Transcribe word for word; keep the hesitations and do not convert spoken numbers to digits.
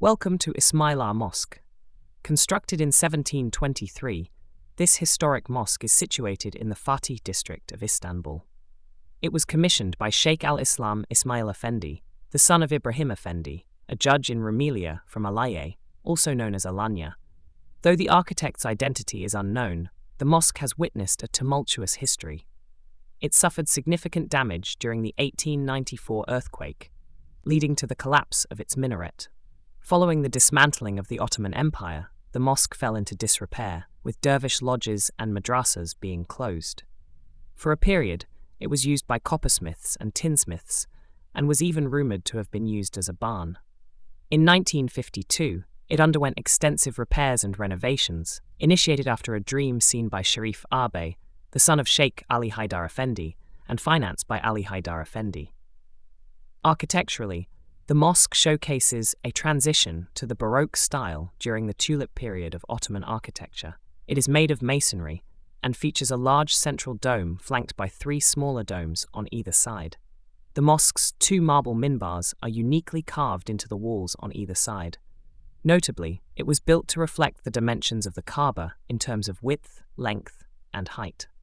Welcome to Ismaila Mosque. Constructed in seventeen twenty-three, this historic mosque is situated in the Fatih district of Istanbul. It was commissioned by Sheikh al-Islam Ismail Effendi, the son of Ibrahim Effendi, a judge in Rumelia from Alanya, also known as Alanya. Though the architect's identity is unknown, the mosque has witnessed a tumultuous history. It suffered significant damage during the eighteen ninety-four earthquake, leading to the collapse of its minaret. Following the dismantling of the Ottoman Empire, the mosque fell into disrepair, with dervish lodges and madrasas being closed. For a period, it was used by coppersmiths and tinsmiths, and was even rumoured to have been used as a barn. In nineteen fifty-two, it underwent extensive repairs and renovations, initiated after a dream seen by Sharif Abe, the son of Sheikh Ali Haidar Effendi, and financed by Ali Haidar Effendi. Architecturally, the mosque showcases a transition to the Baroque style during the tulip period of Ottoman architecture. It is made of masonry and features a large central dome flanked by three smaller domes on either side. The mosque's two marble minbars are uniquely carved into the walls on either side. Notably, it was built to reflect the dimensions of the Kaaba in terms of width, length, and height.